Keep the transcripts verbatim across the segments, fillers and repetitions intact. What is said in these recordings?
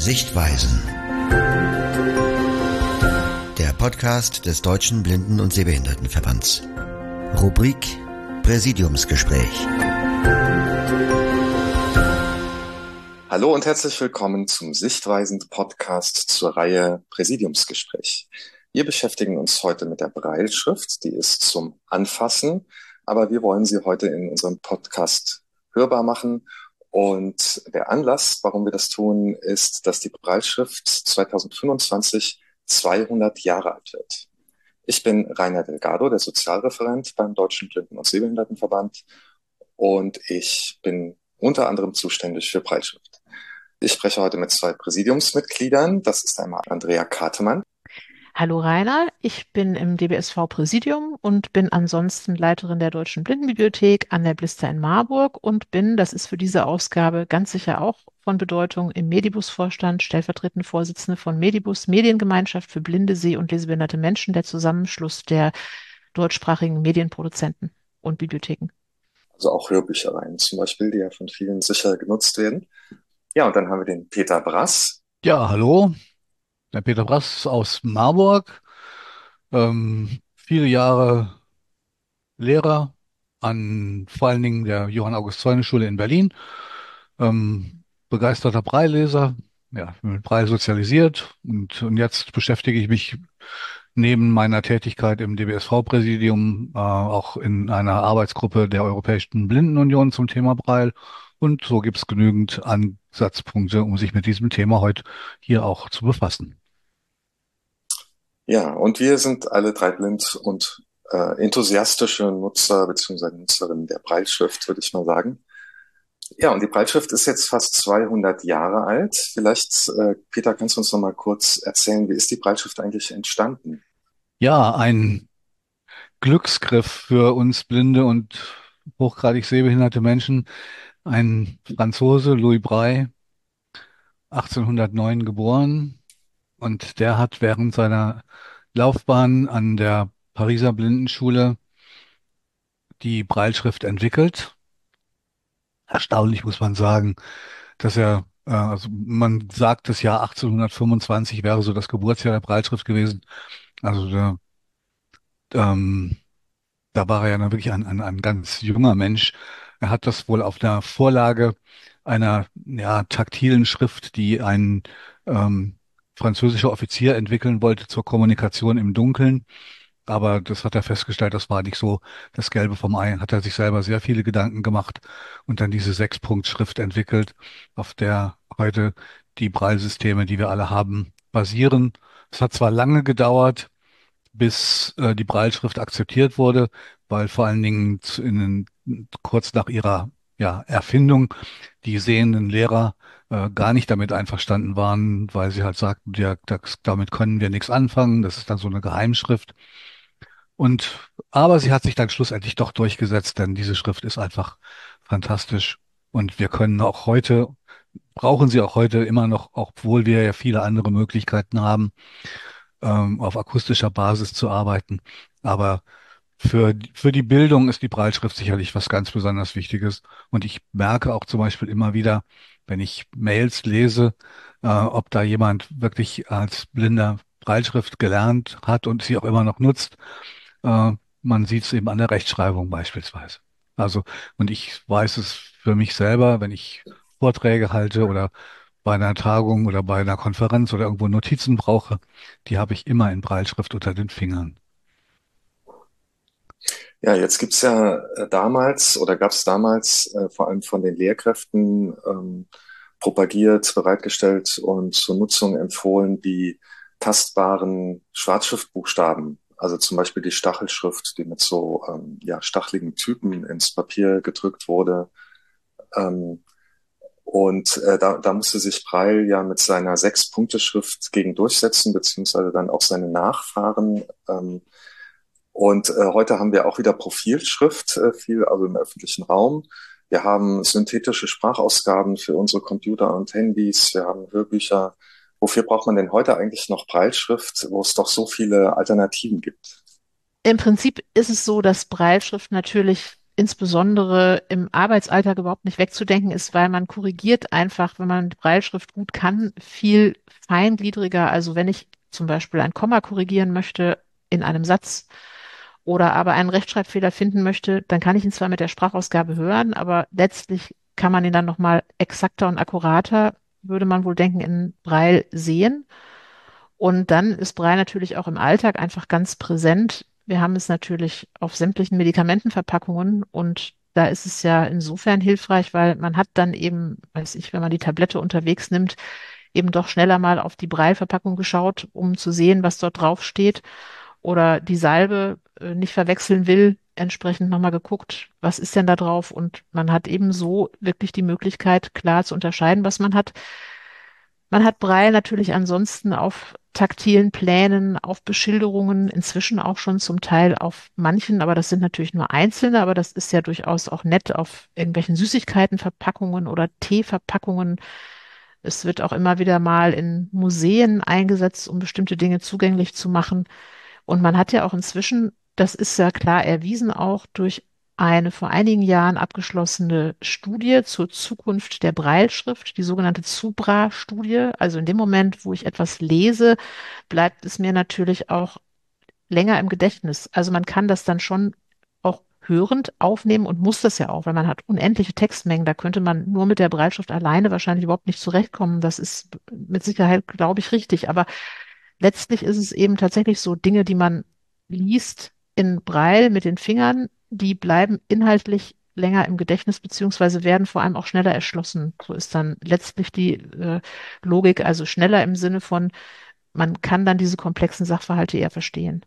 Sichtweisen. Der Podcast des Deutschen Blinden- und Sehbehindertenverbands. Rubrik Präsidiumsgespräch. Hallo und herzlich willkommen zum Sichtweisen-Podcast zur Reihe Präsidiumsgespräch. Wir beschäftigen uns heute mit der Brailleschrift, die ist zum Anfassen, aber wir wollen sie heute in unserem Podcast hörbar machen. Und der Anlass, warum wir das tun, ist, dass die Brailleschrift zweitausendfünfundzwanzig zweihundert Jahre alt wird. Ich bin Rainer Delgado, der Sozialreferent beim Deutschen Blinden- und Sehbehindertenverband, und ich bin unter anderem zuständig für Brailleschrift. Ich spreche heute mit zwei Präsidiumsmitgliedern. Das ist einmal Andrea Katemann. Hallo Rainer, ich bin im D B S V-Präsidium und bin ansonsten Leiterin der Deutschen Blindenbibliothek an der Blister in Marburg und bin, das ist für diese Ausgabe ganz sicher auch von Bedeutung, im Medibus-Vorstand, stellvertretende Vorsitzende von Medibus, Mediengemeinschaft für blinde, seh- und lesebehinderte Menschen, der Zusammenschluss der deutschsprachigen Medienproduzenten und Bibliotheken. Also auch Hörbüchereien zum Beispiel, die ja von vielen sicher genutzt werden. Ja, und dann haben wir den Peter Brass. Ja, hallo. Der Peter Brass aus Marburg, ähm, viele Jahre Lehrer an vor allen Dingen der Johann-August-Zäune-Schule in Berlin, ähm, begeisterter Brailleleser, ja, mit Braille sozialisiert und, und jetzt beschäftige ich mich neben meiner Tätigkeit im D B S V-Präsidium äh, auch in einer Arbeitsgruppe der Europäischen Blindenunion zum Thema Braille, und so gibt es genügend Ansatzpunkte, um sich mit diesem Thema heute hier auch zu befassen. Ja, und wir sind alle drei blind und äh, enthusiastische Nutzer bzw. Nutzerinnen der Brailleschrift, würde ich mal sagen. Ja, und die Brailleschrift ist jetzt fast zweihundert Jahre alt. Vielleicht, äh, Peter, kannst du uns noch mal kurz erzählen, wie ist die Brailleschrift eigentlich entstanden? Ja, ein Glücksgriff für uns blinde und hochgradig sehbehinderte Menschen. Ein Franzose, Louis Braille, achtzehnhundertneun geboren, und der hat während seiner Laufbahn an der Pariser Blindenschule die Brailleschrift entwickelt. Erstaunlich muss man sagen, dass er, äh, also man sagt, das Jahr achtzehnhundertfünfundzwanzig wäre so das Geburtsjahr der Brailleschrift gewesen. Also der, ähm, da war er ja dann wirklich ein, ein, ein ganz junger Mensch. Er hat das wohl auf der Vorlage einer ja, taktilen Schrift, die ein ähm, französischer Offizier entwickeln wollte zur Kommunikation im Dunkeln. Aber das hat er festgestellt, das war nicht so das Gelbe vom Ei. Hat er sich selber sehr viele Gedanken gemacht und dann diese Sechspunktschrift entwickelt, auf der heute die Braillesysteme, die wir alle haben, basieren. Es hat zwar lange gedauert, bis äh, die Brailleschrift akzeptiert wurde, weil vor allen Dingen zu- in, den- kurz nach ihrer ja, Erfindung die sehenden Lehrer äh, gar nicht damit einverstanden waren, weil sie halt sagten, ja, das, damit können wir nichts anfangen. Das ist dann so eine Geheimschrift. Und aber sie hat sich dann schlussendlich doch durchgesetzt, denn diese Schrift ist einfach fantastisch. Und wir können auch heute, brauchen sie auch heute immer noch, obwohl wir ja viele andere Möglichkeiten haben, ähm, auf akustischer Basis zu arbeiten. Aber für, für die Bildung ist die Brailleschrift sicherlich was ganz besonders Wichtiges. Und ich merke auch zum Beispiel immer wieder, wenn ich Mails lese, äh, ob da jemand wirklich als Blinder Brailleschrift gelernt hat und sie auch immer noch nutzt. Äh, Man sieht es eben an der Rechtschreibung beispielsweise. Also, und ich weiß es für mich selber, wenn ich Vorträge halte oder bei einer Tagung oder bei einer Konferenz oder irgendwo Notizen brauche, die habe ich immer in Brailleschrift unter den Fingern. Ja, jetzt gibt's ja äh, damals oder gab's damals äh, vor allem von den Lehrkräften ähm, propagiert, bereitgestellt und zur Nutzung empfohlen die tastbaren Schwarzschriftbuchstaben. Also zum Beispiel die Stachelschrift, die mit so ähm, ja, stacheligen Typen ins Papier gedrückt wurde. Ähm, und äh, da, da musste sich Braille ja mit seiner Sechs-Punkte-Schrift gegen durchsetzen, beziehungsweise dann auch seine Nachfahren. Ähm, und äh, heute haben wir auch wieder Profilschrift, äh, viel, also im öffentlichen Raum. Wir haben synthetische Sprachausgaben für unsere Computer und Handys. Wir haben Hörbücher. Wofür braucht man denn heute eigentlich noch Brailleschrift, wo es doch so viele Alternativen gibt? Im Prinzip ist es so, dass Brailleschrift natürlich insbesondere im Arbeitsalltag überhaupt nicht wegzudenken ist, weil man korrigiert einfach, wenn man die Brailleschrift gut kann, viel feingliedriger. Also wenn ich zum Beispiel ein Komma korrigieren möchte in einem Satz oder aber einen Rechtschreibfehler finden möchte, dann kann ich ihn zwar mit der Sprachausgabe hören, aber letztlich kann man ihn dann nochmal exakter und akkurater, würde man wohl denken, in Braille sehen. Und dann ist Braille natürlich auch im Alltag einfach ganz präsent. Wir haben es natürlich auf sämtlichen Medikamentenverpackungen und da ist es ja insofern hilfreich, weil man hat dann eben, weiß ich, wenn man die Tablette unterwegs nimmt, eben doch schneller mal auf die Braille-Verpackung geschaut, um zu sehen, was dort drauf steht. Oder die Salbe äh, nicht verwechseln will, entsprechend nochmal geguckt, was ist denn da drauf? Und man hat eben so wirklich die Möglichkeit, klar zu unterscheiden, was man hat. Man hat Braille natürlich ansonsten auf taktilen Plänen, auf Beschilderungen, inzwischen auch schon zum Teil auf manchen, aber das sind natürlich nur einzelne, aber das ist ja durchaus auch nett auf irgendwelchen Süßigkeitenverpackungen oder Teeverpackungen. Es wird auch immer wieder mal in Museen eingesetzt, um bestimmte Dinge zugänglich zu machen. Und man hat ja auch inzwischen, das ist ja klar erwiesen, auch durch eine vor einigen Jahren abgeschlossene Studie zur Zukunft der Brailleschrift, die sogenannte Zubra-Studie. Also in dem Moment, wo ich etwas lese, bleibt es mir natürlich auch länger im Gedächtnis. Also man kann das dann schon auch hörend aufnehmen und muss das ja auch, weil man hat unendliche Textmengen. Da könnte man nur mit der Brailleschrift alleine wahrscheinlich überhaupt nicht zurechtkommen. Das ist mit Sicherheit, glaube ich, richtig. Aber letztlich ist es eben tatsächlich so, Dinge, die man liest in Braille mit den Fingern, die bleiben inhaltlich länger im Gedächtnis, beziehungsweise werden vor allem auch schneller erschlossen. So ist dann letztlich die äh, Logik, also schneller im Sinne von, man kann dann diese komplexen Sachverhalte eher verstehen.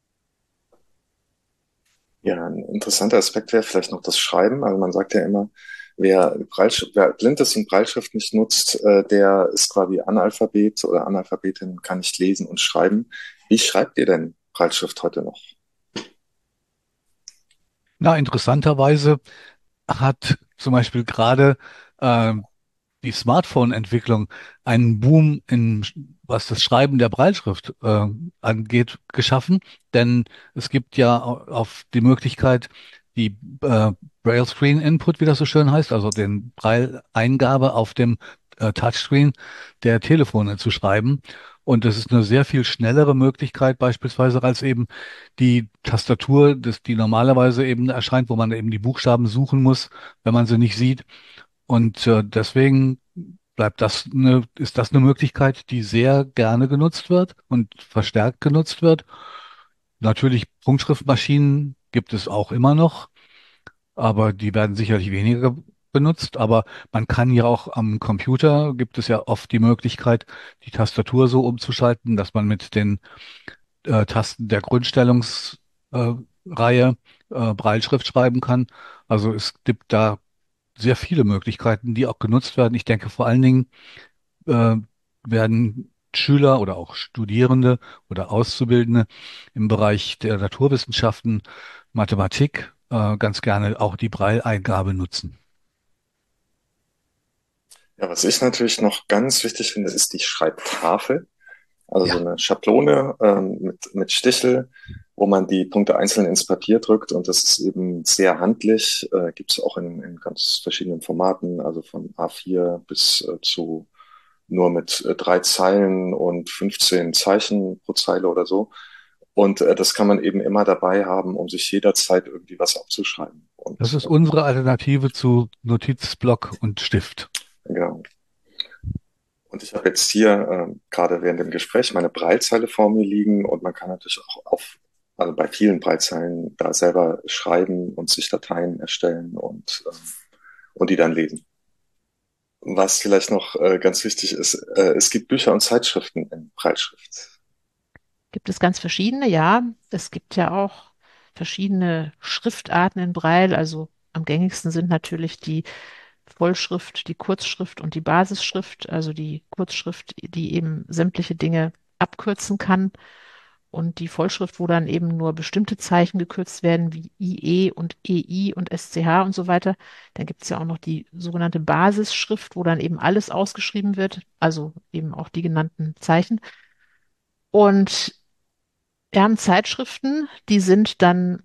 Ja, ein interessanter Aspekt wäre vielleicht noch das Schreiben. Also man sagt ja immer, wer, Brailleschrift, wer blind ist und Brailleschrift nicht nutzt, äh, der ist quasi Analphabet oder Analphabetin, kann nicht lesen und schreiben. Wie schreibt ihr denn Brailleschrift heute noch? Na, interessanterweise hat zum Beispiel gerade äh, die Smartphone-Entwicklung einen Boom in, was das Schreiben der Brailleschrift äh, angeht, geschaffen. Denn es gibt ja au- auf die Möglichkeit, die äh, Braille Screen Input, wie das so schön heißt, also den Braille-Eingabe auf dem äh, Touchscreen der Telefone zu schreiben. Und das ist eine sehr viel schnellere Möglichkeit beispielsweise als eben die Tastatur, das, die normalerweise eben erscheint, wo man eben die Buchstaben suchen muss, wenn man sie nicht sieht. Und äh, deswegen bleibt das eine, ist das eine Möglichkeit, die sehr gerne genutzt wird und verstärkt genutzt wird. Natürlich, Punktschriftmaschinen gibt es auch immer noch, aber die werden sicherlich weniger benutzt. Aber man kann ja auch am Computer, gibt es ja oft die Möglichkeit, die Tastatur so umzuschalten, dass man mit den äh, Tasten der Grundstellungsreihe äh, Reihe, äh, Brailleschrift schreiben kann. Also es gibt da sehr viele Möglichkeiten, die auch genutzt werden. Ich denke, vor allen Dingen äh, werden Schüler oder auch Studierende oder Auszubildende im Bereich der Naturwissenschaften, Mathematik äh, ganz gerne auch die Braille-Eingabe nutzen. Ja, was ich natürlich noch ganz wichtig finde, ist die Schreibtafel. Also so Ja, eine Schablone ähm, mit, mit Stichel, wo man die Punkte einzeln ins Papier drückt. Und das ist eben sehr handlich. Äh, gibt es auch in, in ganz verschiedenen Formaten, also von A vier bis äh, zu nur mit äh, drei Zeilen und fünfzehn Zeichen pro Zeile oder so. Und äh, das kann man eben immer dabei haben, um sich jederzeit irgendwie was aufzuschreiben. das Und ist ähm, unsere Alternative zu Notizblock und Stift. genau. Und ich habe jetzt hier ähm, gerade während dem Gespräch meine Braillezeile vor mir liegen und man kann natürlich auch auf, also bei vielen Breitzeilen da selber schreiben und sich Dateien erstellen und, ähm, und die dann lesen. Was vielleicht noch äh, ganz wichtig ist, äh, es gibt Bücher und Zeitschriften in Breitschrift. Gibt es ganz verschiedene, ja. Es gibt ja auch verschiedene Schriftarten in Braille. Also am gängigsten sind natürlich die Vollschrift, die Kurzschrift und die Basisschrift, also die Kurzschrift, die eben sämtliche Dinge abkürzen kann und die Vollschrift, wo dann eben nur bestimmte Zeichen gekürzt werden, wie I E und E I und S C H und so weiter. Dann gibt es ja auch noch die sogenannte Basisschrift, wo dann eben alles ausgeschrieben wird, also eben auch die genannten Zeichen. Und wir haben Zeitschriften, die sind dann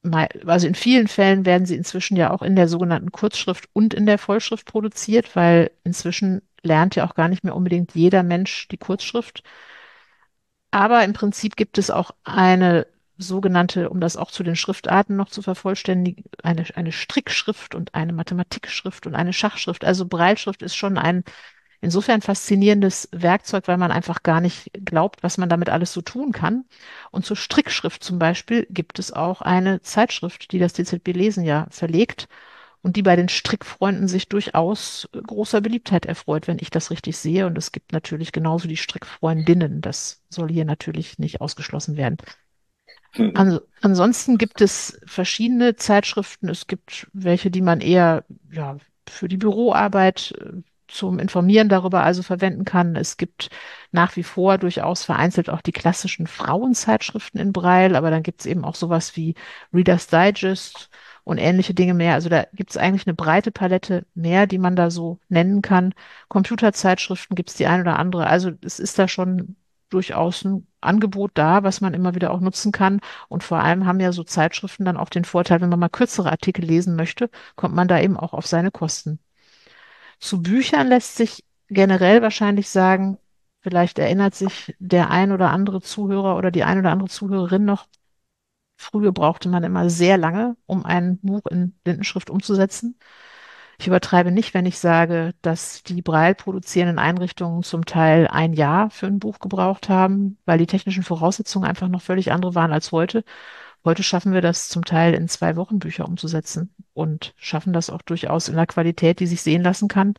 also in vielen Fällen werden sie inzwischen ja auch in der sogenannten Kurzschrift und in der Vollschrift produziert, weil inzwischen lernt ja auch gar nicht mehr unbedingt jeder Mensch die Kurzschrift. Aber im Prinzip gibt es auch eine sogenannte, um das auch zu den Schriftarten noch zu vervollständigen, eine, eine Strickschrift und eine Mathematikschrift und eine Schachschrift. Also Brailleschrift ist schon ein insofern faszinierendes Werkzeug, weil man einfach gar nicht glaubt, was man damit alles so tun kann. Und zur Strickschrift zum Beispiel gibt es auch eine Zeitschrift, die das D Z B Lesen ja verlegt und die bei den Strickfreunden sich durchaus großer Beliebtheit erfreut, wenn ich das richtig sehe. Und es gibt natürlich genauso die Strickfreundinnen. Das soll hier natürlich nicht ausgeschlossen werden. An, ansonsten gibt es verschiedene Zeitschriften. Es gibt welche, die man eher ja, für die Büroarbeit äh, zum Informieren darüber also verwenden kann. Es gibt nach wie vor durchaus vereinzelt auch die klassischen Frauenzeitschriften in Braille, aber dann gibt es eben auch sowas wie Reader's Digest und ähnliche Dinge mehr. Also da gibt es eigentlich eine breite Palette mehr, die man da so nennen kann. Computerzeitschriften gibt es die ein oder andere. Also es ist da schon durchaus ein Angebot da, was man immer wieder auch nutzen kann. Und vor allem haben ja so Zeitschriften dann auch den Vorteil, wenn man mal kürzere Artikel lesen möchte, kommt man da eben auch auf seine Kosten. Zu Büchern lässt sich generell wahrscheinlich sagen, vielleicht erinnert sich der ein oder andere Zuhörer oder die ein oder andere Zuhörerin noch, früher brauchte man immer sehr lange, um ein Buch in Blindenschrift umzusetzen. Ich übertreibe nicht, wenn ich sage, dass die Braille produzierenden Einrichtungen zum Teil ein Jahr für ein Buch gebraucht haben, weil die technischen Voraussetzungen einfach noch völlig andere waren als heute. Heute schaffen wir das zum Teil in zwei Wochen Bücher umzusetzen und schaffen das auch durchaus in einer Qualität, die sich sehen lassen kann.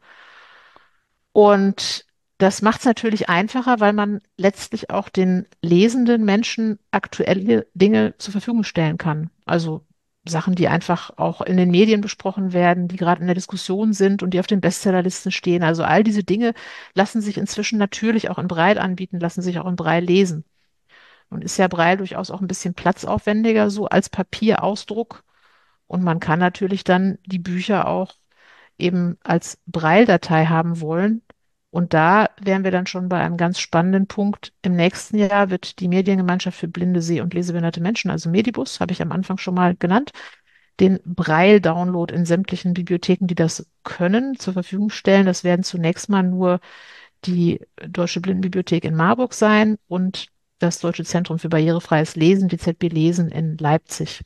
Und das macht es natürlich einfacher, weil man letztlich auch den lesenden Menschen aktuelle Dinge zur Verfügung stellen kann. Also Sachen, die einfach auch in den Medien besprochen werden, die gerade in der Diskussion sind und die auf den Bestsellerlisten stehen. Also all diese Dinge lassen sich inzwischen natürlich auch in Braille anbieten, lassen sich auch in Braille lesen. Und ist ja Braille durchaus auch ein bisschen platzaufwendiger so als Papierausdruck. Und man kann natürlich dann die Bücher auch eben als Braille-Datei haben wollen. Und da wären wir dann schon bei einem ganz spannenden Punkt. Im nächsten Jahr wird die Mediengemeinschaft für blinde, seh- und lesebehinderte Menschen, also Medibus, habe ich am Anfang schon mal genannt, den Braille-Download in sämtlichen Bibliotheken, die das können, zur Verfügung stellen. Das werden zunächst mal nur die Deutsche Blindenbibliothek in Marburg sein und das Deutsche Zentrum für barrierefreies Lesen, D Z B Lesen in Leipzig.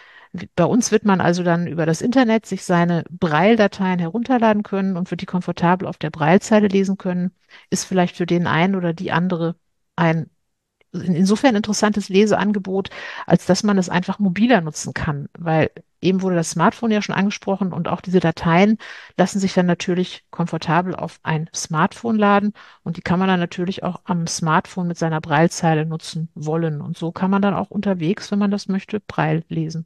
Bei uns wird man also dann über das Internet sich seine Braille-Dateien herunterladen können und wird die komfortabel auf der Braillezeile lesen können. Ist vielleicht für den einen oder die andere ein insofern interessantes Leseangebot, als dass man es einfach mobiler nutzen kann, weil eben wurde das Smartphone ja schon angesprochen und auch diese Dateien lassen sich dann natürlich komfortabel auf ein Smartphone laden und die kann man dann natürlich auch am Smartphone mit seiner Braillezeile nutzen wollen. Und so kann man dann auch unterwegs, wenn man das möchte, Braille lesen.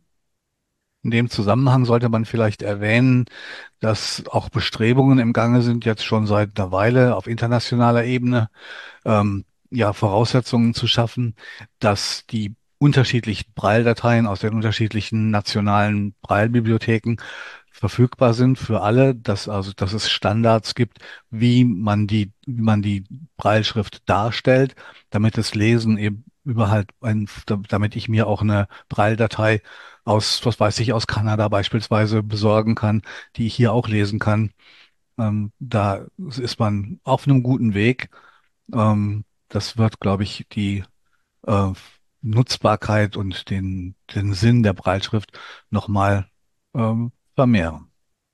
In dem Zusammenhang sollte man vielleicht erwähnen, dass auch Bestrebungen im Gange sind, jetzt schon seit einer Weile auf internationaler Ebene, ähm, ja, Voraussetzungen zu schaffen, dass die unterschiedlichen Braille-Dateien aus den unterschiedlichen nationalen Braille-Bibliotheken verfügbar sind für alle, dass also, dass es Standards gibt, wie man die, wie man die Brailleschrift darstellt, damit das Lesen eben überhaupt ein, damit ich mir auch eine Braille-Datei aus, was weiß ich, aus Kanada beispielsweise besorgen kann, die ich hier auch lesen kann. Ähm, da ist man auf einem guten Weg. Ähm, das wird, glaube ich, die äh, Nutzbarkeit und den, den Sinn der Breitschrift nochmal ähm, vermehren.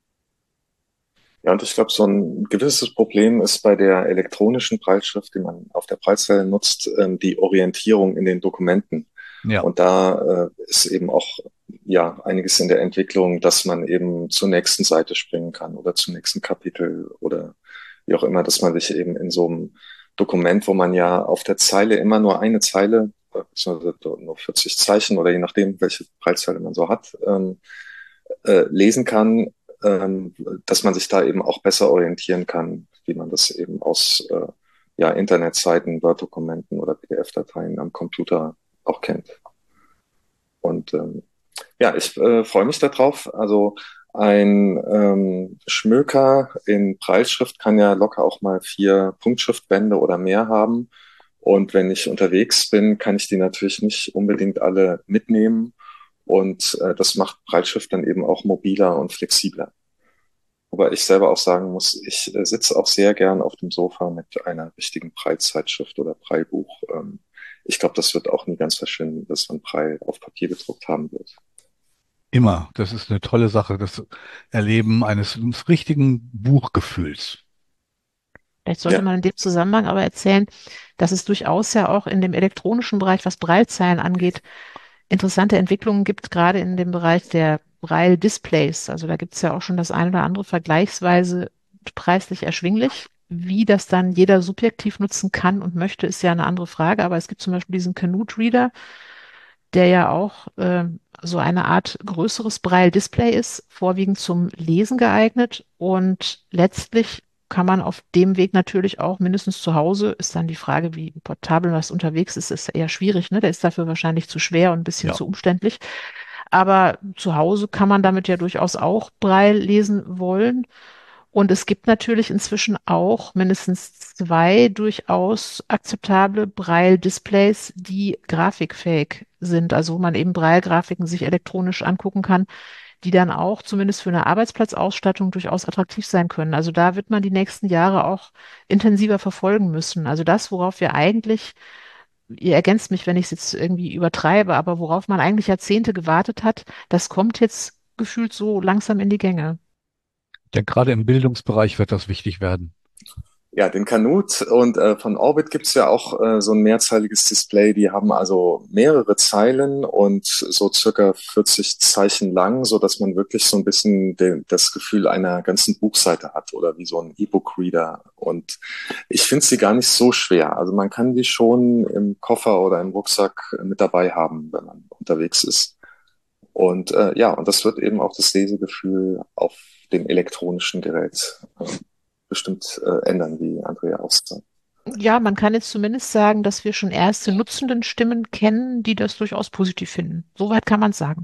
Ja, und ich glaube, so ein gewisses Problem ist bei der elektronischen Brailleschrift, die man auf der Braillezeile nutzt, ähm, die Orientierung in den Dokumenten. Ja. Und da äh, ist eben auch ja einiges in der Entwicklung, dass man eben zur nächsten Seite springen kann oder zum nächsten Kapitel oder wie auch immer, dass man sich eben in so einem Dokument, wo man ja auf der Zeile immer nur eine Zeile, beziehungsweise nur vierzig Zeichen oder je nachdem, welche Braillezeile man so hat, ähm, äh, lesen kann, ähm, dass man sich da eben auch besser orientieren kann, wie man das eben aus äh, ja, Internetseiten, Word-Dokumenten oder P D F-Dateien am Computer auch kennt. Und ähm, ja, ich äh, freue mich darauf. Also ein ähm, Schmöker in Brailleschrift kann ja locker auch mal vier Punktschriftbände oder mehr haben. Und wenn ich unterwegs bin, kann ich die natürlich nicht unbedingt alle mitnehmen. Und äh, das macht Breitschrift dann eben auch mobiler und flexibler. Wobei ich selber auch sagen muss, ich äh, sitze auch sehr gern auf dem Sofa mit einer richtigen Braillezeitschrift oder Braillebuch. Ähm, ich glaube, das wird auch nie ganz verschwinden, dass man Braille auf Papier gedruckt haben wird. Immer. Das ist eine tolle Sache, das Erleben eines richtigen Buchgefühls. Vielleicht sollte Ja, man in dem Zusammenhang aber erzählen, dass es durchaus ja auch in dem elektronischen Bereich, was Braillezeilen angeht, interessante Entwicklungen gibt, gerade in dem Bereich der Braille-Displays. Also da gibt es ja auch schon das eine oder andere vergleichsweise preislich erschwinglich. Wie das dann jeder subjektiv nutzen kann und möchte, ist ja eine andere Frage. Aber es gibt zum Beispiel diesen Canute Reader, der ja auch äh, so eine Art größeres Braille-Display ist, vorwiegend zum Lesen geeignet. Und letztlich kann man auf dem Weg natürlich auch mindestens zu Hause, ist dann die Frage, wie portabel was unterwegs ist, ist eher schwierig, ne? Der ist dafür wahrscheinlich zu schwer und ein bisschen Ja. zu umständlich. Aber zu Hause kann man damit ja durchaus auch Braille lesen wollen. Und es gibt natürlich inzwischen auch mindestens zwei durchaus akzeptable Braille-Displays, die grafikfähig sind, also wo man eben Braille-Grafiken sich elektronisch angucken kann, die dann auch zumindest für eine Arbeitsplatzausstattung durchaus attraktiv sein können. Also da wird man die nächsten Jahre auch intensiver verfolgen müssen. Also das, worauf wir eigentlich, ihr ergänzt mich, wenn ich es jetzt irgendwie übertreibe, aber worauf man eigentlich Jahrzehnte gewartet hat, das kommt jetzt gefühlt so langsam in die Gänge. Ja, gerade im Bildungsbereich wird das wichtig werden. ja, den Canute und äh, von Orbit gibt's ja auch äh, so ein mehrzeiliges Display. Die haben also mehrere Zeilen und so circa vierzig Zeichen lang, so dass man wirklich so ein bisschen den, das Gefühl einer ganzen Buchseite hat oder wie so ein E-Book-Reader. Und ich finde sie gar nicht so schwer. Also man kann die schon im Koffer oder im Rucksack mit dabei haben, wenn man unterwegs ist. Und äh, ja, und das wird eben auch das Lesegefühl auf dem elektronischen Gerät äh, bestimmt äh, ändern, wie Andrea auch sagt. Ja, man kann jetzt zumindest sagen, dass wir schon erste nutzenden Stimmen kennen, die das durchaus positiv finden. Soweit kann man es sagen.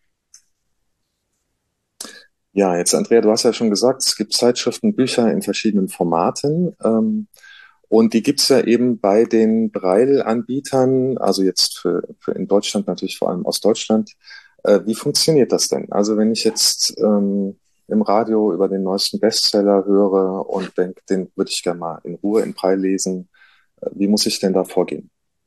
Ja, jetzt Andrea, du hast ja schon gesagt, es gibt Zeitschriften, Bücher in verschiedenen Formaten. Ähm, und die gibt's ja eben bei den Braille-Anbietern, also jetzt für, für in Deutschland natürlich vor allem aus Deutschland. Äh, wie funktioniert das denn? Also wenn ich jetzt ähm, im Radio über den neuesten Bestseller höre und denke, den würde ich gerne mal in Ruhe in Braille lesen, äh, wie muss ich denn da vorgehen?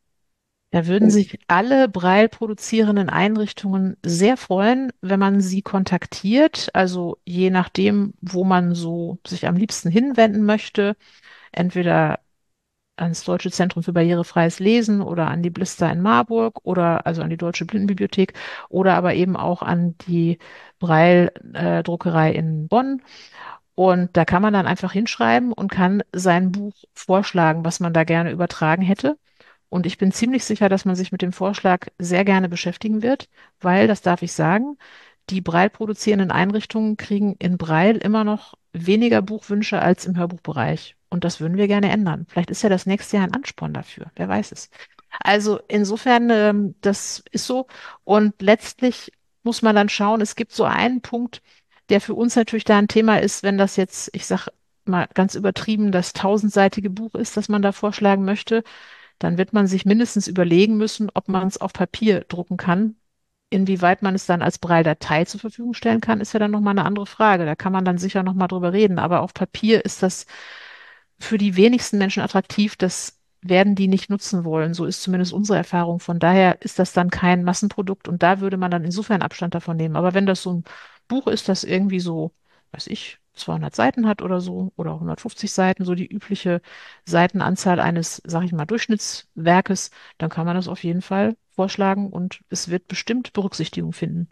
Da würden sich alle Braille produzierenden Einrichtungen sehr freuen, wenn man sie kontaktiert. Also je nachdem, wo man so sich am liebsten hinwenden möchte, entweder ans Deutsche Zentrum für barrierefreies Lesen oder an die Blister in Marburg oder also an die Deutsche Blindenbibliothek oder aber eben auch an die Braille-Druckerei in Bonn. Und da kann man dann einfach hinschreiben und kann sein Buch vorschlagen, was man da gerne übertragen hätte. Und ich bin ziemlich sicher, dass man sich mit dem Vorschlag sehr gerne beschäftigen wird, weil, das darf ich sagen, die Braille produzierenden Einrichtungen kriegen in Braille immer noch weniger Buchwünsche als im Hörbuchbereich. Und das würden wir gerne ändern. Vielleicht ist ja das nächste Jahr ein Ansporn dafür. Wer weiß es. Also insofern, ähm, das ist so. Und letztlich muss man dann schauen, es gibt so einen Punkt, der für uns natürlich da ein Thema ist, wenn das jetzt, ich sag mal ganz übertrieben, das tausendseitige Buch ist, das man da vorschlagen möchte, dann wird man sich mindestens überlegen müssen, ob man es auf Papier drucken kann. Inwieweit man es dann als Braille-Datei zur Verfügung stellen kann, ist ja dann nochmal eine andere Frage. Da kann man dann sicher nochmal drüber reden. Aber auf Papier ist das für die wenigsten Menschen attraktiv. Das werden die nicht nutzen wollen. So ist zumindest unsere Erfahrung. Von daher ist das dann kein Massenprodukt und da würde man dann insofern Abstand davon nehmen. Aber wenn das so ein Buch ist, das irgendwie so, weiß ich, zweihundert Seiten hat oder so oder hundertfünfzig Seiten, so die übliche Seitenanzahl eines, sag ich mal, Durchschnittswerkes, dann kann man das auf jeden Fall vorschlagen und es wird bestimmt Berücksichtigung finden.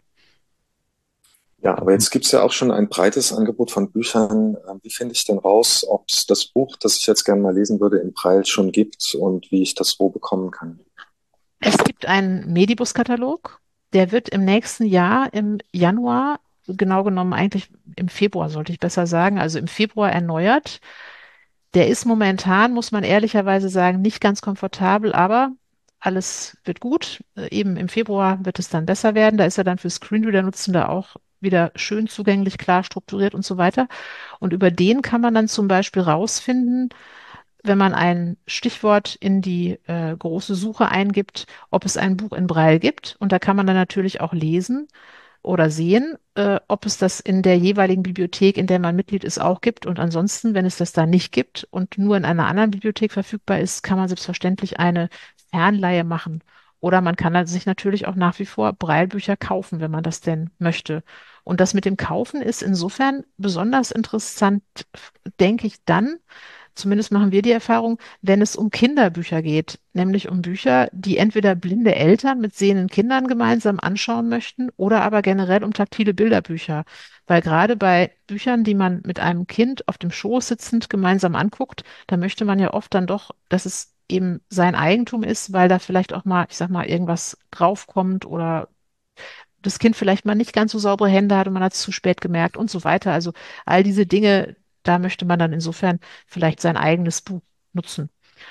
Ja, aber jetzt gibt's ja auch schon ein breites Angebot von Büchern. Ähm, Wie finde ich denn raus, ob es das Buch, das ich jetzt gerne mal lesen würde, in Braille schon gibt und wie ich das wo bekommen kann? Es gibt einen Medibus-Katalog, der wird im nächsten Jahr, im Januar, genau genommen eigentlich im Februar, sollte ich besser sagen, also im Februar erneuert. Der ist momentan, muss man ehrlicherweise sagen, nicht ganz komfortabel, aber alles wird gut. Äh, Eben im Februar wird es dann besser werden. Da ist er dann für Screenreader-Nutzende auch wieder schön zugänglich, klar strukturiert und so weiter. Und über den kann man dann zum Beispiel rausfinden, wenn man ein Stichwort in die äh, große Suche eingibt, ob es ein Buch in Braille gibt. Und da kann man dann natürlich auch lesen oder sehen, äh, ob es das in der jeweiligen Bibliothek, in der man Mitglied ist, auch gibt. Und ansonsten, wenn es das da nicht gibt und nur in einer anderen Bibliothek verfügbar ist, kann man selbstverständlich eine Fernleihe machen. Oder man kann dann sich natürlich auch nach wie vor Braillebücher kaufen, wenn man das denn möchte. Und das mit dem Kaufen ist insofern besonders interessant, denke ich dann, zumindest machen wir die Erfahrung, wenn es um Kinderbücher geht, nämlich um Bücher, die entweder blinde Eltern mit sehenden Kindern gemeinsam anschauen möchten oder aber generell um taktile Bilderbücher. Weil gerade bei Büchern, die man mit einem Kind auf dem Schoß sitzend gemeinsam anguckt, da möchte man ja oft dann doch, dass es eben sein Eigentum ist, weil da vielleicht auch mal, ich sag mal, irgendwas draufkommt oder das Kind vielleicht mal nicht ganz so saubere Hände hat und man hat es zu spät gemerkt und so weiter. Also all diese Dinge, da möchte man dann insofern vielleicht sein eigenes Buch nutzen.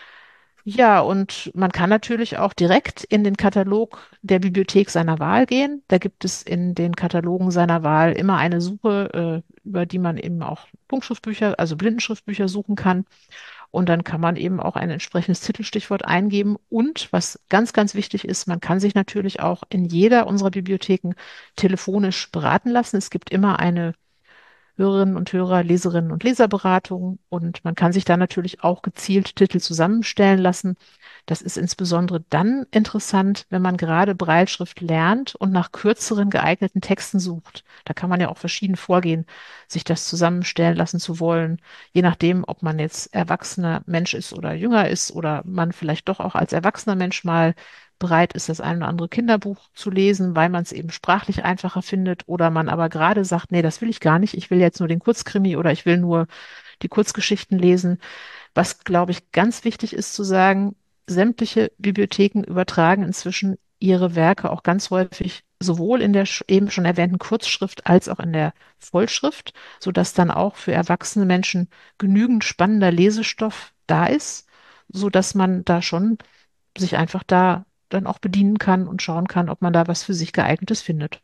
Ja, und man kann natürlich auch direkt in den Katalog der Bibliothek seiner Wahl gehen. Da gibt es in den Katalogen seiner Wahl immer eine Suche, äh, über die man eben auch Punktschriftbücher, also Blindenschriftbücher suchen kann. Und dann kann man eben auch ein entsprechendes Titelstichwort eingeben. Und was ganz, ganz wichtig ist, man kann sich natürlich auch in jeder unserer Bibliotheken telefonisch beraten lassen. Es gibt immer eine Hörerinnen und Hörer, Leserinnen und Leserberatung und man kann sich da natürlich auch gezielt Titel zusammenstellen lassen. Das ist insbesondere dann interessant, wenn man gerade Brailleschrift lernt und nach kürzeren geeigneten Texten sucht. Da kann man ja auch verschieden vorgehen, sich das zusammenstellen lassen zu wollen, je nachdem, ob man jetzt erwachsener Mensch ist oder jünger ist oder man vielleicht doch auch als erwachsener Mensch mal bereit ist, das ein oder andere Kinderbuch zu lesen, weil man es eben sprachlich einfacher findet oder man aber gerade sagt, nee, das will ich gar nicht, ich will jetzt nur den Kurzkrimi oder ich will nur die Kurzgeschichten lesen. Was, glaube ich, ganz wichtig ist zu sagen, sämtliche Bibliotheken übertragen inzwischen ihre Werke auch ganz häufig sowohl in der sch- eben schon erwähnten Kurzschrift als auch in der Vollschrift, sodass dann auch für erwachsene Menschen genügend spannender Lesestoff da ist, sodass man da schon sich einfach da dann auch bedienen kann und schauen kann, ob man da was für sich geeignetes findet.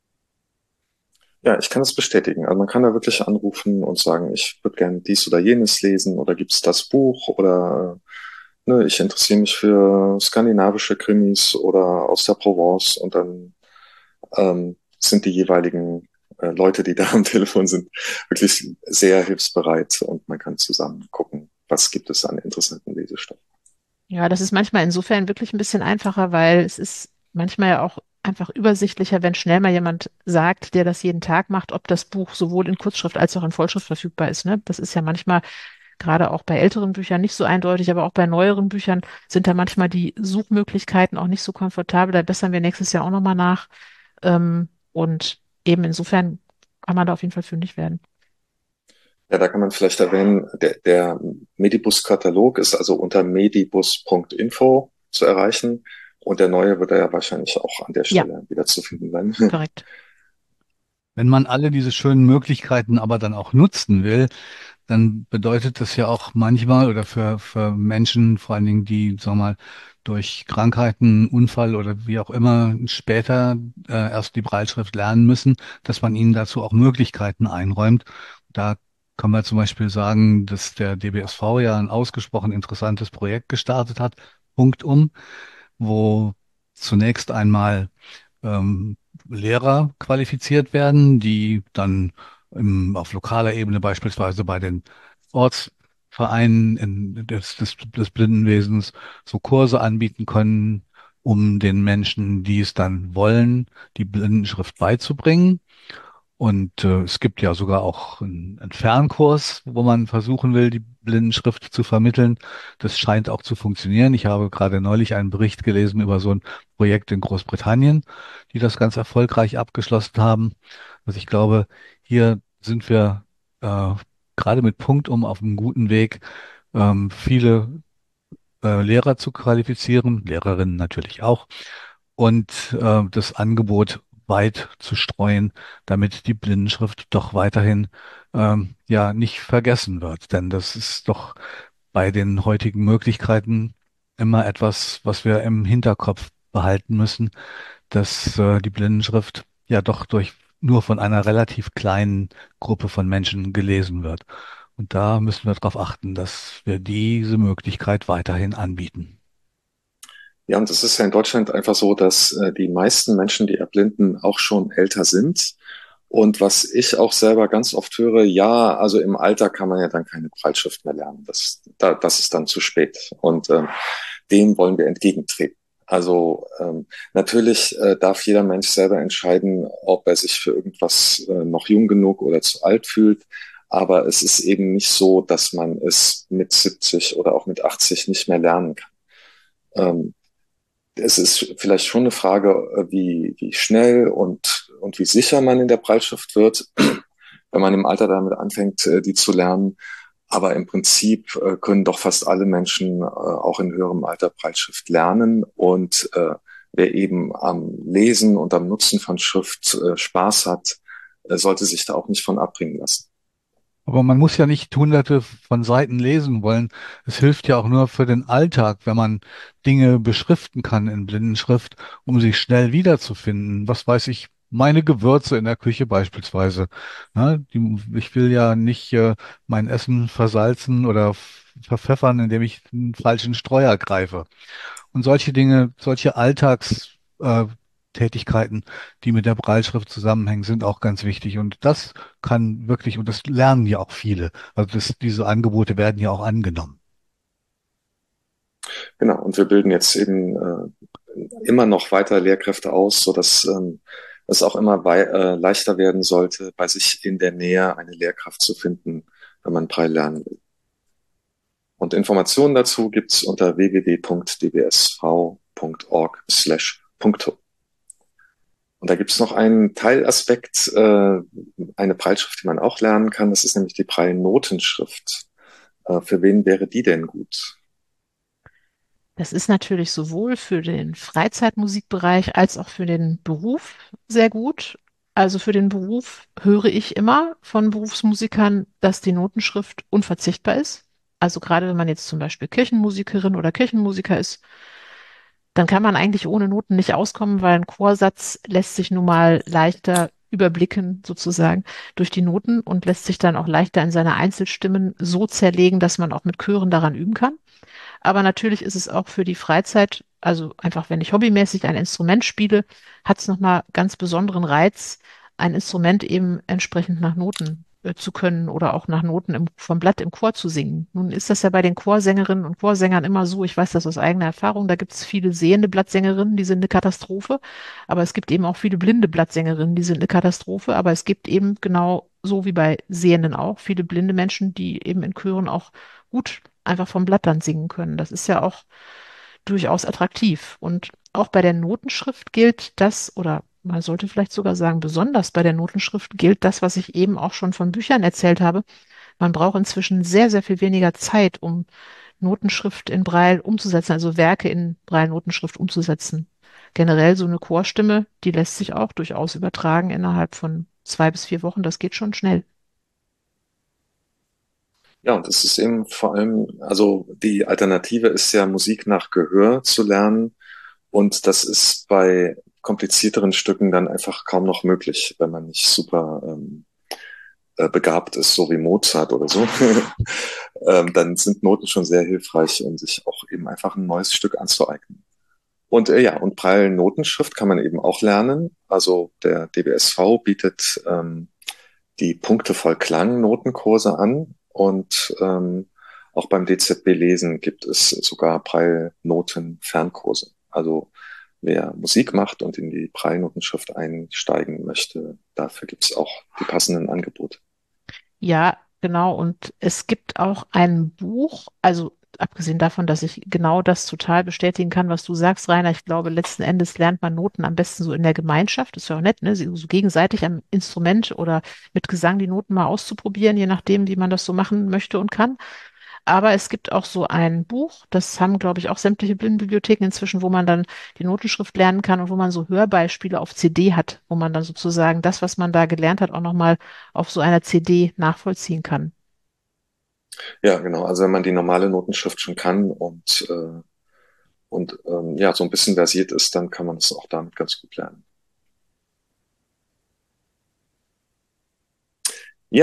Ja, ich kann das bestätigen. Also man kann da wirklich anrufen und sagen, ich würde gerne dies oder jenes lesen oder gibt es das Buch oder ne, ich interessiere mich für skandinavische Krimis oder aus der Provence und dann ähm, sind die jeweiligen äh, Leute, die da am Telefon sind, wirklich sehr hilfsbereit und man kann zusammen gucken, was gibt es an interessanten Lesestoff. Ja, das ist manchmal insofern wirklich ein bisschen einfacher, weil es ist manchmal ja auch einfach übersichtlicher, wenn schnell mal jemand sagt, der das jeden Tag macht, ob das Buch sowohl in Kurzschrift als auch in Vollschrift verfügbar ist. Ne? Das ist ja manchmal gerade auch bei älteren Büchern nicht so eindeutig, aber auch bei neueren Büchern sind da manchmal die Suchmöglichkeiten auch nicht so komfortabel. Da bessern wir nächstes Jahr auch nochmal nach. Ähm, und eben insofern kann man da auf jeden Fall fündig werden. Ja, da kann man vielleicht erwähnen, der, der Medibus-Katalog ist also unter medibus Punkt info zu erreichen und der neue wird ja wahrscheinlich auch an der Ja, Stelle wieder zu finden sein. korrekt. Wenn man alle diese schönen Möglichkeiten aber dann auch nutzen will, dann bedeutet das ja auch manchmal oder für, für Menschen, vor allen Dingen, die, sagen wir mal, durch Krankheiten, Unfall oder wie auch immer später äh, erst die Brailleschrift lernen müssen, dass man ihnen dazu auch Möglichkeiten einräumt. Da kann man zum Beispiel sagen, dass der D B S V ja ein ausgesprochen interessantes Projekt gestartet hat, Punktum, wo zunächst einmal ähm, Lehrer qualifiziert werden, die dann im, auf lokaler Ebene beispielsweise bei den Ortsvereinen in, des, des, des Blindenwesens so Kurse anbieten können, um den Menschen, die es dann wollen, die Blindenschrift beizubringen. Und äh, es gibt ja sogar auch einen, einen Fernkurs, wo man versuchen will, die Blindenschrift zu vermitteln. Das scheint auch zu funktionieren. Ich habe gerade neulich einen Bericht gelesen über so ein Projekt in Großbritannien, die das ganz erfolgreich abgeschlossen haben. Also ich glaube, hier sind wir äh, gerade mit Punktum auf einem guten Weg, ähm, viele äh, Lehrer zu qualifizieren, Lehrerinnen natürlich auch, und äh, das Angebot weit zu streuen, damit die Blindenschrift doch weiterhin ähm, ja nicht vergessen wird. Denn das ist doch bei den heutigen Möglichkeiten immer etwas, was wir im Hinterkopf behalten müssen, dass äh, die Blindenschrift ja doch durch nur von einer relativ kleinen Gruppe von Menschen gelesen wird. Und da müssen wir darauf achten, dass wir diese Möglichkeit weiterhin anbieten. Ja, und es ist ja in Deutschland einfach so, dass äh, die meisten Menschen, die erblinden, auch schon älter sind. Und was ich auch selber ganz oft höre, ja, also im Alter kann man ja dann keine Breitschrift mehr lernen. Das, da, das ist dann zu spät. Und ähm, dem wollen wir entgegentreten. Also ähm, natürlich äh, darf jeder Mensch selber entscheiden, ob er sich für irgendwas äh, noch jung genug oder zu alt fühlt. Aber es ist eben nicht so, dass man es mit siebzig oder auch mit achtzig nicht mehr lernen kann. Ähm, Es ist vielleicht schon eine Frage, äh, wie, wie schnell und, und wie sicher man in der Breitschrift wird, wenn man im Alter damit anfängt, äh, die zu lernen. Aber im Prinzip äh, können doch fast alle Menschen äh, auch in höherem Alter Breitschrift lernen. Und äh, wer eben am Lesen und am Nutzen von Schrift äh, Spaß hat, äh, sollte sich da auch nicht von abbringen lassen. Aber man muss ja nicht hunderte von Seiten lesen wollen. Es hilft ja auch nur für den Alltag, wenn man Dinge beschriften kann in Blindenschrift, um sich schnell wiederzufinden. Was weiß ich, meine Gewürze in der Küche beispielsweise. Ja, die, ich will ja nicht äh, mein Essen versalzen oder f- verpfeffern, indem ich einen falschen Streuer greife. Und solche Dinge, solche Alltags, äh, Tätigkeiten, die mit der Brailleschrift zusammenhängen, sind auch ganz wichtig. Und das kann wirklich, und das lernen ja auch viele. Also das, diese Angebote werden ja auch angenommen. Genau, und wir bilden jetzt eben äh, immer noch weiter Lehrkräfte aus, sodass ähm, es auch immer wei äh, leichter werden sollte, bei sich in der Nähe eine Lehrkraft zu finden, wenn man Braille lernen will. Und Informationen dazu gibt's unter w w w punkt d b s v punkt org slash punkto. Und da gibt's noch einen Teilaspekt, äh, eine Brailleschrift, die man auch lernen kann. Das ist nämlich die Braille-Notenschrift. Äh, für wen wäre die denn gut? Das ist natürlich sowohl für den Freizeitmusikbereich als auch für den Beruf sehr gut. Also für den Beruf höre ich immer von Berufsmusikern, dass die Notenschrift unverzichtbar ist. Also gerade wenn man jetzt zum Beispiel Kirchenmusikerin oder Kirchenmusiker ist, dann kann man eigentlich ohne Noten nicht auskommen, weil ein Chorsatz lässt sich nun mal leichter überblicken, sozusagen, durch die Noten und lässt sich dann auch leichter in seine Einzelstimmen so zerlegen, dass man auch mit Chören daran üben kann. Aber natürlich ist es auch für die Freizeit, also einfach, wenn ich hobbymäßig ein Instrument spiele, hat es nochmal ganz besonderen Reiz, ein Instrument eben entsprechend nach Noten äh, zu können oder auch nach Noten im, vom Blatt im Chor zu singen. Nun ist das ja bei den Chorsängerinnen und Chorsängern immer so, ich weiß das aus eigener Erfahrung, da gibt es viele sehende Blattsängerinnen, die sind eine Katastrophe, aber es gibt eben auch viele blinde Blattsängerinnen, die sind eine Katastrophe, aber es gibt eben genau so wie bei Sehenden auch viele blinde Menschen, die eben in Chören auch gut einfach vom Blatt dann singen können. Das ist ja auch durchaus attraktiv. Und auch bei der Notenschrift gilt das, oder man sollte vielleicht sogar sagen, besonders bei der Notenschrift gilt das, was ich eben auch schon von Büchern erzählt habe. Man braucht inzwischen sehr, sehr viel weniger Zeit, um Notenschrift in Braille umzusetzen, also Werke in Braille-Notenschrift umzusetzen. Generell so eine Chorstimme, die lässt sich auch durchaus übertragen innerhalb von zwei bis vier Wochen. Das geht schon schnell. Ja, und es ist eben vor allem, also die Alternative ist ja Musik nach Gehör zu lernen. Und das ist bei komplizierteren Stücken dann einfach kaum noch möglich, wenn man nicht super ähm, äh, begabt ist, so wie Mozart oder so. ähm, dann sind Noten schon sehr hilfreich, um sich auch eben einfach ein neues Stück anzueignen. Und äh, ja, und Braille-Notenschrift kann man eben auch lernen. Also der D B S V bietet ähm, die Punkte voll Klang Notenkurse an und ähm, auch beim D Z B Lesen gibt es sogar Braille-Noten Fernkurse. Also wer Musik macht und in die Braille-Notenschrift einsteigen möchte, dafür gibt es auch die passenden Angebote. Ja, genau. Und es gibt auch ein Buch, also abgesehen davon, dass ich genau das total bestätigen kann, was du sagst, Rainer. Ich glaube, letzten Endes lernt man Noten am besten so in der Gemeinschaft. Ist ja auch nett, ne? So so gegenseitig am Instrument oder mit Gesang die Noten mal auszuprobieren, je nachdem, wie man das so machen möchte und kann. Aber es gibt auch so ein Buch, das haben, glaube ich, auch sämtliche Blindenbibliotheken inzwischen, wo man dann die Notenschrift lernen kann und wo man so Hörbeispiele auf C D hat, wo man dann sozusagen das, was man da gelernt hat, auch nochmal auf so einer C D nachvollziehen kann. Ja, genau. Also wenn man die normale Notenschrift schon kann und, äh, und ähm, ja, so ein bisschen versiert ist, dann kann man es auch damit ganz gut lernen. Ja,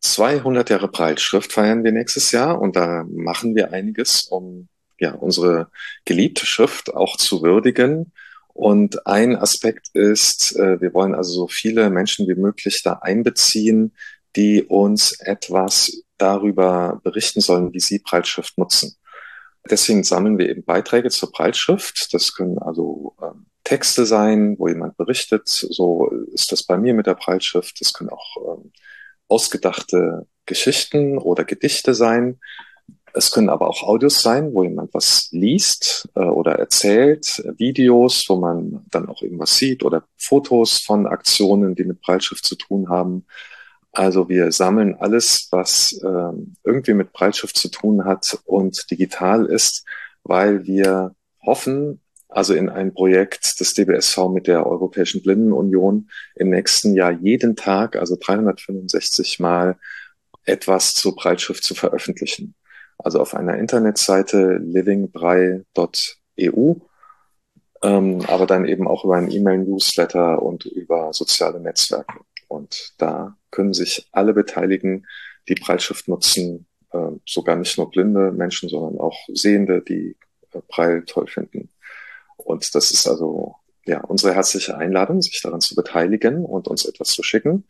zweihundert Jahre Breitschrift feiern wir nächstes Jahr und da machen wir einiges, um ja unsere geliebte Schrift auch zu würdigen. Und ein Aspekt ist, äh, wir wollen also so viele Menschen wie möglich da einbeziehen, die uns etwas darüber berichten sollen, wie sie Breitschrift nutzen. Deswegen sammeln wir eben Beiträge zur Breitschrift. Das können also ähm, Texte sein, wo jemand berichtet, so ist das bei mir mit der Breitschrift. Das können auch ähm, ausgedachte Geschichten oder Gedichte sein. Es können aber auch Audios sein, wo jemand was liest äh, oder erzählt, Videos, wo man dann auch irgendwas sieht oder Fotos von Aktionen, die mit Breitschrift zu tun haben. Also wir sammeln alles, was ähm, irgendwie mit Breitschrift zu tun hat und digital ist, weil wir hoffen, also in ein Projekt des D B S V mit der Europäischen Blindenunion im nächsten Jahr jeden Tag, also dreihundertfünfundsechzig Mal, etwas zur Breitschrift zu veröffentlichen. Also auf einer Internetseite livingbraille punkt e u, ähm, aber dann eben auch über einen E-Mail-Newsletter und über soziale Netzwerke. Und da können sich alle beteiligen, die Breitschrift nutzen, äh, sogar nicht nur blinde Menschen, sondern auch Sehende, die äh, Braille toll finden. Und das ist also ja unsere herzliche Einladung, sich daran zu beteiligen und uns etwas zu schicken.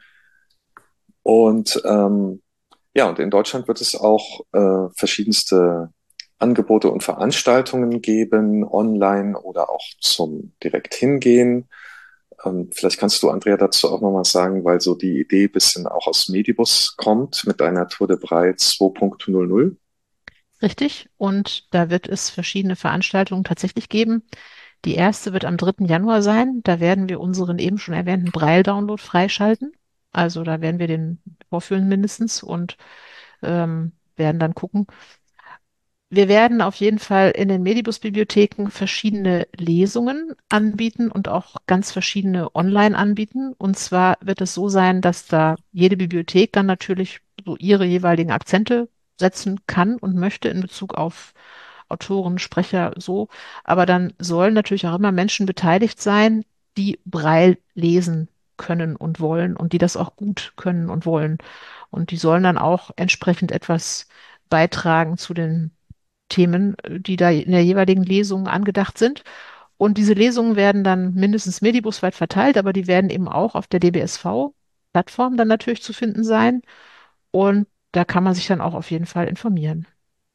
Und ähm, ja, und in Deutschland wird es auch äh, verschiedenste Angebote und Veranstaltungen geben, online oder auch zum direkt hingehen. Ähm, vielleicht kannst du, Andrea, dazu auch noch mal sagen, weil so die Idee ein bisschen auch aus Medibus kommt mit einer Tour de Braille zwei Punkt null null. Richtig. Und da wird es verschiedene Veranstaltungen tatsächlich geben. Die erste wird am dritten Januar sein. Da werden wir unseren eben schon erwähnten Braille-Download freischalten. Also da werden wir den vorführen mindestens und ähm, werden dann gucken. Wir werden auf jeden Fall in den Medibus-Bibliotheken verschiedene Lesungen anbieten und auch ganz verschiedene online anbieten. Und zwar wird es so sein, dass da jede Bibliothek dann natürlich so ihre jeweiligen Akzente setzen kann und möchte in Bezug auf Autoren, Sprecher, so. Aber dann sollen natürlich auch immer Menschen beteiligt sein, die Braille lesen können und wollen und die das auch gut können und wollen. Und die sollen dann auch entsprechend etwas beitragen zu den Themen, die da in der jeweiligen Lesung angedacht sind. Und diese Lesungen werden dann mindestens medibusweit verteilt, aber die werden eben auch auf der D B S V-Plattform dann natürlich zu finden sein. Und da kann man sich dann auch auf jeden Fall informieren.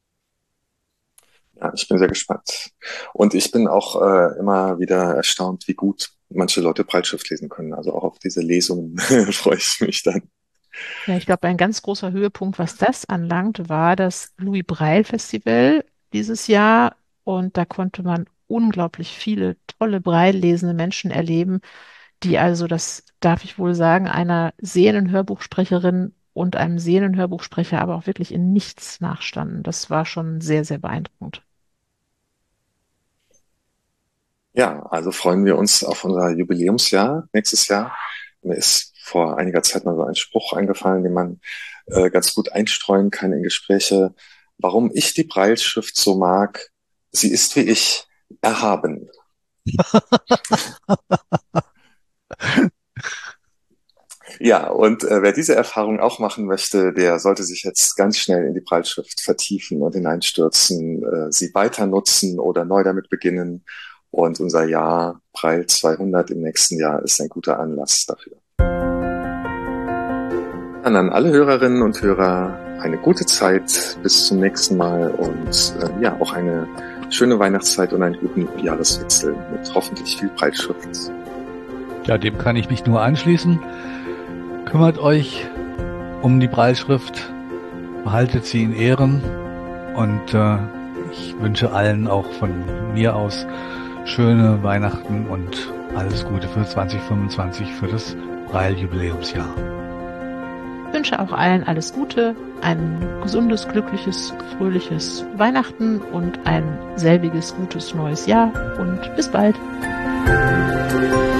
Ja, ich bin sehr gespannt. Und ich bin auch äh, immer wieder erstaunt, wie gut manche Leute Breitschrift lesen können. Also auch auf diese Lesungen freue ich mich dann. Ja, ich glaube, ein ganz großer Höhepunkt, was das anlangt, war das Louis Braille Festival dieses Jahr. Und da konnte man unglaublich viele tolle Braille lesende Menschen erleben, die also, das darf ich wohl sagen, einer sehenden Hörbuchsprecherin und einem sehenden Hörbuchsprecher aber auch wirklich in nichts nachstanden. Das war schon sehr, sehr beeindruckend. Ja, also freuen wir uns auf unser Jubiläumsjahr nächstes Jahr. Mir ist vor einiger Zeit mal so ein Spruch eingefallen, den man äh, ganz gut einstreuen kann in Gespräche. Warum ich die Brailleschrift so mag, sie ist wie ich, erhaben. Ja, und äh, wer diese Erfahrung auch machen möchte, der sollte sich jetzt ganz schnell in die Brailleschrift vertiefen und hineinstürzen, äh, sie weiter nutzen oder neu damit beginnen. Und unser Jahr Braille zweihundert im nächsten Jahr ist ein guter Anlass dafür. Dann an alle Hörerinnen und Hörer eine gute Zeit bis zum nächsten Mal und äh, ja, auch eine schöne Weihnachtszeit und einen guten Jahreswechsel mit hoffentlich viel Breitschrift. Ja, dem kann ich mich nur anschließen. Kümmert euch um die Brailleschrift, behaltet sie in Ehren und äh, ich wünsche allen auch von mir aus schöne Weihnachten und alles Gute für zwanzig fünfundzwanzig, für das Braille-Jubiläumsjahr. Ich wünsche auch allen alles Gute, ein gesundes, glückliches, fröhliches Weihnachten und ein selbiges, gutes neues Jahr und bis bald.